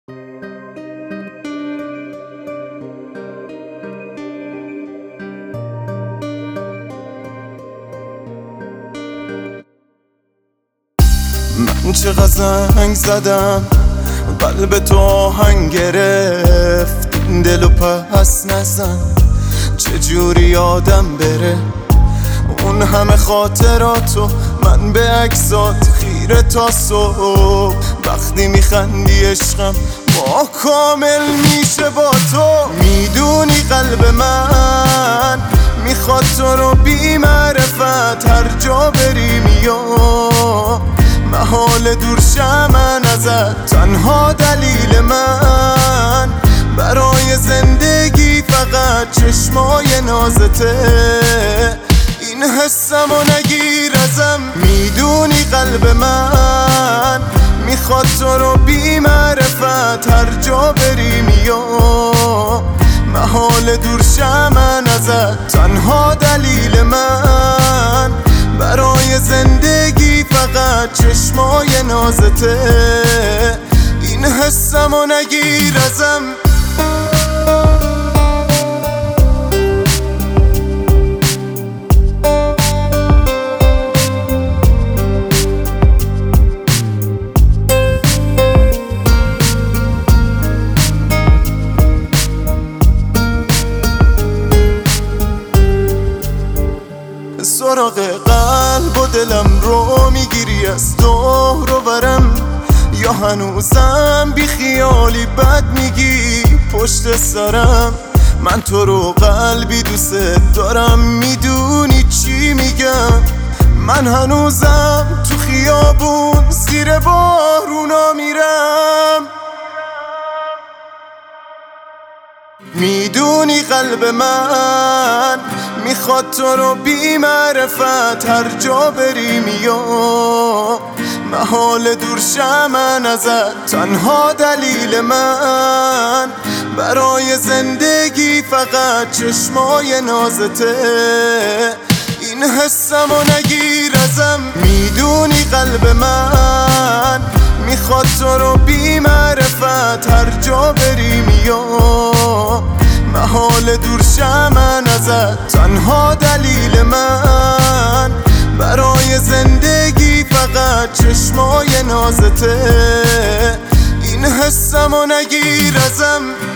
من چقدر زنگ زدم قلب تو آهنگ گرفت، دلو پس نزن چجوری یادم بره. اون همه خاطراتو من به عکسات خیره تا صبح. وقتی میخندی عشقم ما کامل میشه با تو. میدونی قلب من میخواد تو رو بی معرفت، هر جا بری میام محال دور شم ازت. تنها دلیل من برای زندگی فقط چشمای نازته. این حسم و نگیر ازم. میدونی قلب من میخواد تو رو بی معرفت، هر جا بری میام محال دور شم ازت. تنها دلیل من برای زندگی فقط چشمای نازته. این حسم و نگیر ازم. سراغ قلب و دلم رو میگیری از دور و برم، یا هنوزم بی خیالی بد میگی پشت سرم. من تو رو قلبی دوست دارم، میدونی چی میگم. من هنوزم تو خیابون زیر بارونا میرم. میدونی قلب من میخواد تو رو بی معرفت، هر جا بری میام محال دور شم ازت. تنها دلیل من برای زندگی فقط چشمای نازته. این حسم و نگیر ازم. میدونی قلب من میخواد تو رو بی معرفت، هر جا بری میام محال دور شم ازت. تنها دلیل من برای زندگی فقط چشمای نازته. این حسم و نگیر ازم.